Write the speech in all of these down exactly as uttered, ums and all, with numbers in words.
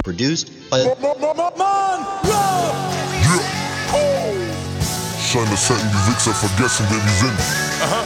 Produced by Scheint, als hätten die Wichser vergessen, wer wir sind. Aha.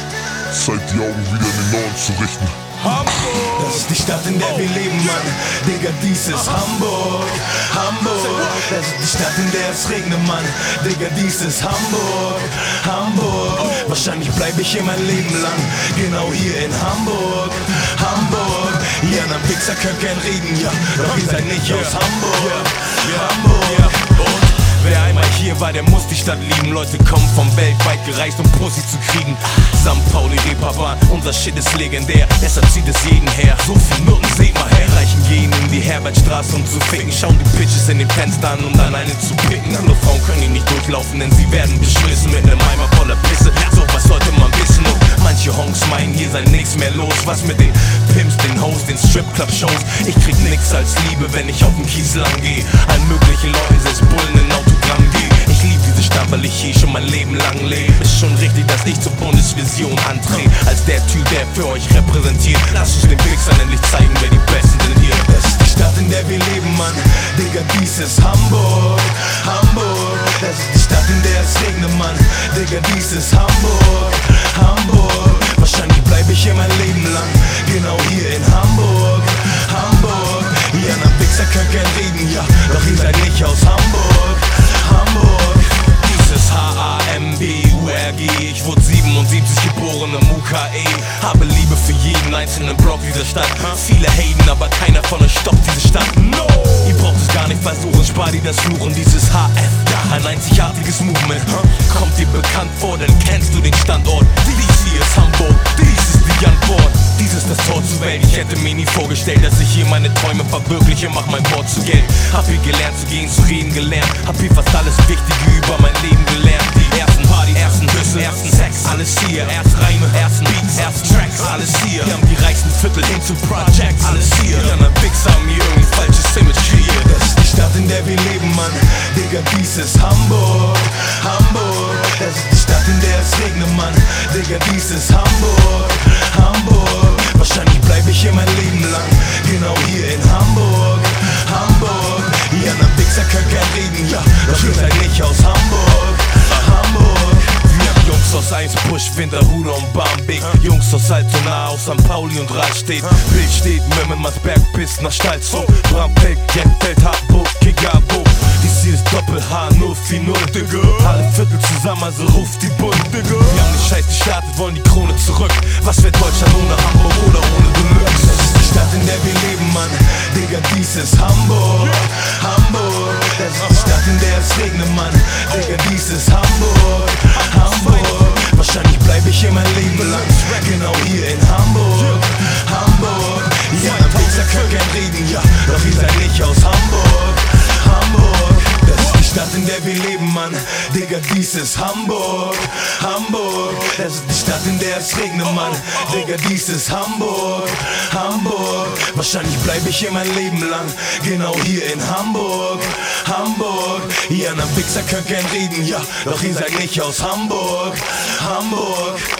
Zeit, die Augen wieder in den Norden zu richten. Hamburg! Das ist die Stadt, in der wir leben, Mann. Digga, dies ist Hamburg. Hamburg. Das ist die Stadt, in der es regnet, Mann. Digga, dies ist Hamburg. Hamburg. Wahrscheinlich bleibe ich hier mein Leben lang. Genau hier in Hamburg. Hamburg. Ihr anderen Wichser könnt gern reden, ja. Doch ihr seid nicht aus Hamburg. Hamburg. Und wer einmal hier war, der muss die Stadt lieben. Leute kommen vom weltweit gereist, um Pussy zu kriegen. Sankt Pauli, Reeperbahn, unser Shit ist legendär. Deshalb zieht es jeden her. So viel Noten seht mal her. Reichen gehen in die Herbertstraße, um zu ficken. Schauen die Bitches in den Fenster an, um dann eine zu picken. Andere Frauen können hier nicht durchlaufen, denn sie werden beschmissen mit nem Eimer voller Pisse. So was sollte man wissen. Und manche Honks meinen, hier sei nix mehr los. Was mit den Pimps, den Hoes, den Stripclub-Shows? Ich krieg nix als Liebe, wenn ich auf den Kies lang geh. Allen möglichen Leuten selbst Bullen in Autogramm geh. Ich lieb diese Stadt, weil ich hier schon mein Leben lang lebe. Ist schon richtig, dass ich zur Bundesvision antrete. Als der Typ, der für euch repräsentiert. Lass uns den Wichsern endlich zeigen, wer die Besten sind hier. Das ist die Stadt, in der wir leben, Mann. Digga, dies ist Hamburg. Hamburg. Das ist die Stadt, in der es regnet, Mann. Digga, dies ist Hamburg. Hamburg. Wahrscheinlich bleibe ich hier mein Leben lang. Genau hier in Hamburg. Hamburg. Ihr anderen Wichser könnt gern reden, ja. Doch ihr seid nicht aus Hamburg. Hamburg. Dieses H A M B U R G. Ich wurde siebenundsiebzig geboren im U K E. Habe Liebe für jeden einzelnen Block dieser Stadt. Viele haten, aber keiner von euch stoppt diese Stadt. No! Ihr braucht es gar nicht versuchen, spar dir das Fluchen. Dieses H F, ein einzigartiges Movement. Kommt dir bekannt vor, dann kennst du den Standort. Dies hier ist Hamburg, dies ist die Antwort. Dies ist das Tor zur Welt. Ich hätte mir nie vorgestellt, dass ich hier meine Träume verwirkliche. Mach mein Wort zu Geld. Hab hier gelernt zu gehen, zu reden gelernt. Hab hier fast alles Wichtige über mein Leben gelernt. Die ersten Partys, ersten Küsse, ersten Sex, alles hier. Erst Reime, ersten Beats, ersten Tracks, alles hier. Wir haben die reichsten Viertel hin zu Projects, alles hier. Die anderen Wichser haben hier irgendwie falsches Image kreiert. Das ist die Stadt, in der wir leben, Mann. Digga, dies ist Hamburg. Hamburg. Das ist die Stadt, in der es regnet, Mann. Digga, dies ist Hamburg. Hamburg. Wahrscheinlich bleibe ich hier mein Leben lang. Genau hier in Hamburg. Hamburg. Ihr anderen Wichser könnt gern reden, ja. Doch ihr seid nicht aus Hamburg. Hamburg. Wir haben Jungs aus Eisbusch, Winterhude und Barmbek. Jungs aus Altona, aus Sankt Pauli und Rastatt. Bild steht, Memmelsberg bis nach Stalzhof. Bramfeld, Jentfeld, Hartburg, Kigabo. Dies hier ist Doppel-H null vier null, Digga. Alle Viertel zusammen, also ruft die Bull, Digga. Wir haben den Scheiß gestartet, wollen die Krone zurück. Was wäre Deutschland ohne Hamburg oder ohne Deluxe? Das ist die Stadt, in der wir leben, Mann. Digga, dies ist Hamburg. Hamburg. Das ist die Stadt, in der es regnet, Mann. Digga, dies ist Hamburg. Hamburg. Wahrscheinlich bleibe ich hier mein Leben lang. Genau hier in Hamburg. Hamburg. Ihr anderen Wichser könnt gern reden, ja. Doch ihr seid nicht aus Hamburg. Hamburg. Das ist die Stadt, in der wir leben, Mann. Digga, dies ist Hamburg. Hamburg. Das ist die Stadt, in der es regnet, Mann. Digga, dies ist Hamburg. Hamburg. Wahrscheinlich bleibe ich hier mein Leben lang. Genau hier in Hamburg. Hamburg. Ihr anderen Wichser könnt gern reden, ja. Doch ihr seid nicht aus Hamburg. Hamburg.